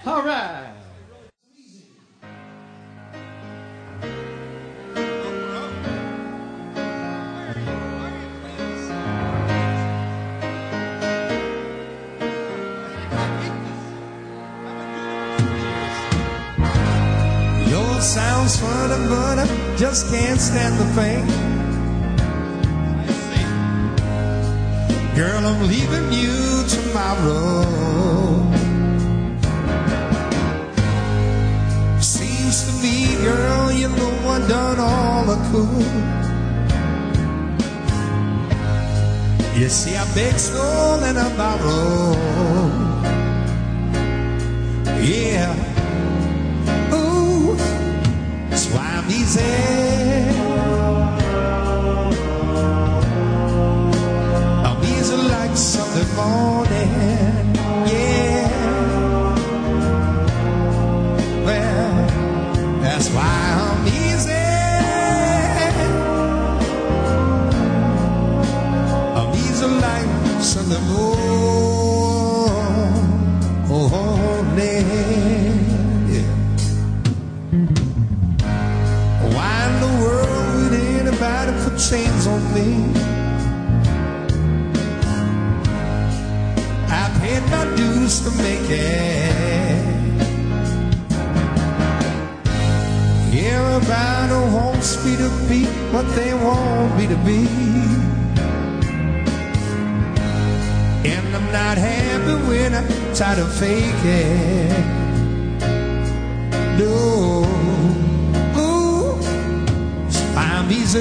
All right. Sounds funny, but I just can't stand the pain. Girl, I'm leaving you tomorrow. Seems to me, girl, you know I done all I could. You see, I begged, stole, and I borrowed. Yeah. Why I'm easy. I'm easy like Sunday morning. Yeah. Well, that's why I'm easy. I'm easy like Sunday morning. Put chains on me. I paid my dues to make it. Everybody wants me to be what they want me to be, and I'm not happy when I try to fake it. No. I'm easy.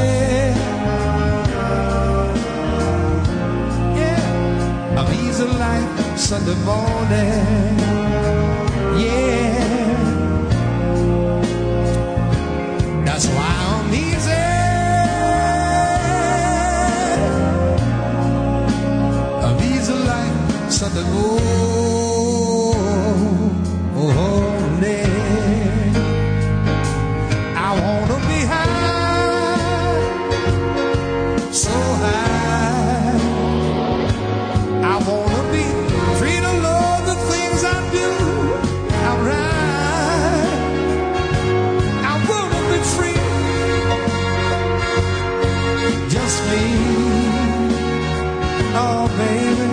Yeah, I'm easy like Sunday morning. Yeah, that's why I'm easy. I'm easy like Sunday morning. I wanna be high. So high, I wanna be free to love the things I do. I'm right. I wanna be free, just me. Oh, baby.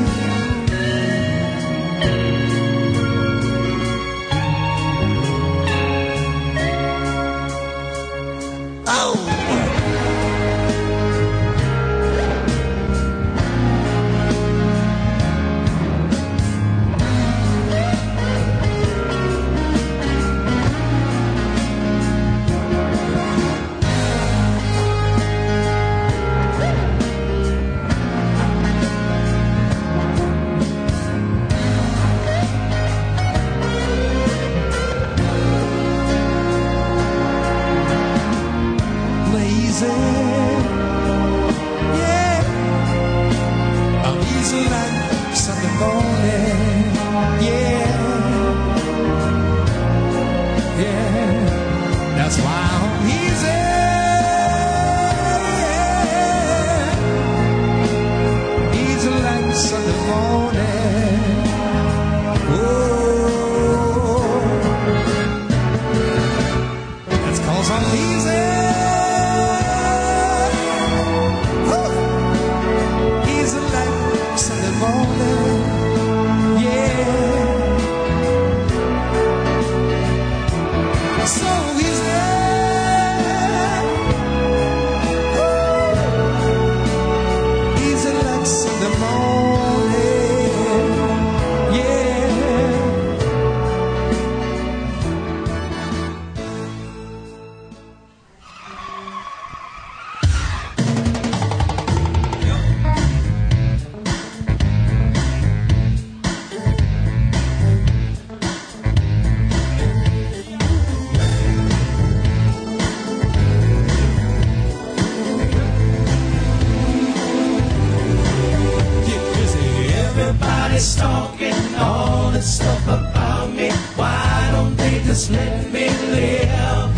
Everybody's talking all this stuff about me. Why don't they just let me live?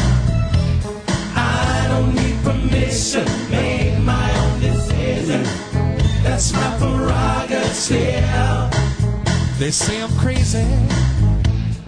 I don't need permission, make my own decision. That's my prerogative. They say I'm crazy,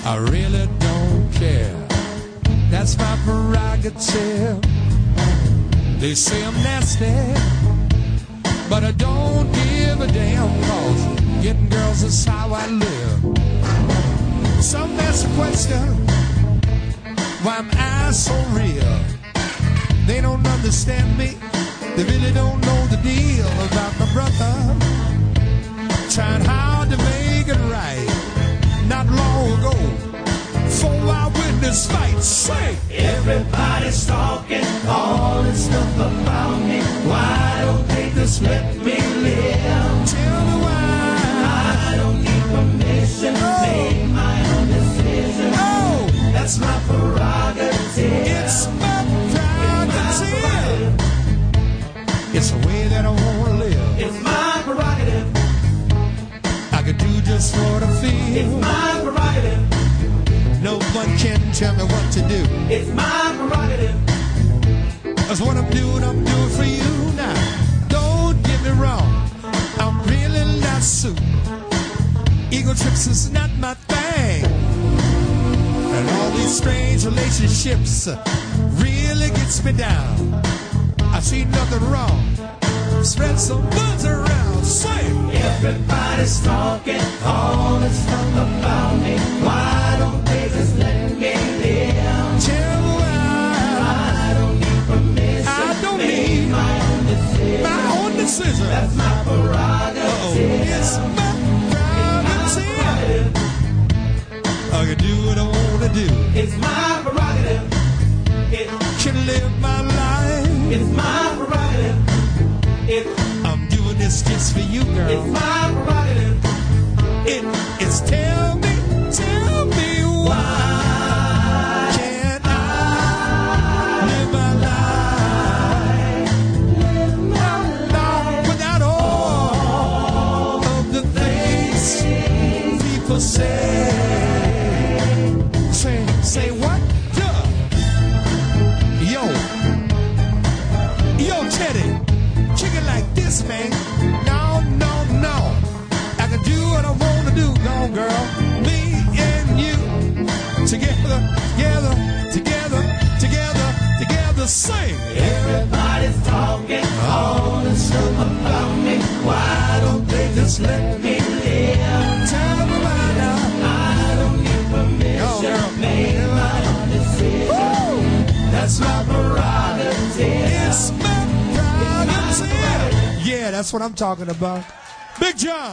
I really don't care. That's my prerogative. They say I'm nasty, but I don't give a damn, 'cause getting girls is how I live. Some ask the question, why am I so real? They don't understand me. They really don't know the deal about my brother. Trying hard to make it right. Not long ago, 4 eyewitness fights. Say, everybody's talking all this stuff about me. Why don't they just let me live? Tell me why. I don't need permission to make my own decision. Oh, that's my prerogative. it's my prerogative. It's the way that I want to live. It's my prerogative. I could do just what I feel. It's my prerogative. No one can tell me what to do. It's my prerogative. That's what I'm doing for you now. Don't get me wrong, I'm really not suit. Ego trips is not my thing. And all these strange relationships really gets me down. I see nothing wrong. Spread some buzz around. Say, everybody's talking all this stuff about me. Why don't they just let me live? tell me why. I don't need permission. I don't Make need my own decision. my own decision. That's my prerogative. It's my prerogative. I can do what I want to do. It's my prerogative. Can live my life. It's my prerogative. I'm doing this just for you, It's girl. my prerogative. It's tell me why can't I live my life without all of the things people say? Say what? Yo, Teddy, kick it like this, man. No. I can do what I want to do, go girl. Me and you, together, sing. Everybody's talking all this stuff about me. Why don't they just let me live? Tell me why now. I don't need permission. Oh, girl. Make my own decision. That's my prerogative. It's my prerogative. Yeah, that's what I'm talking about. Big John.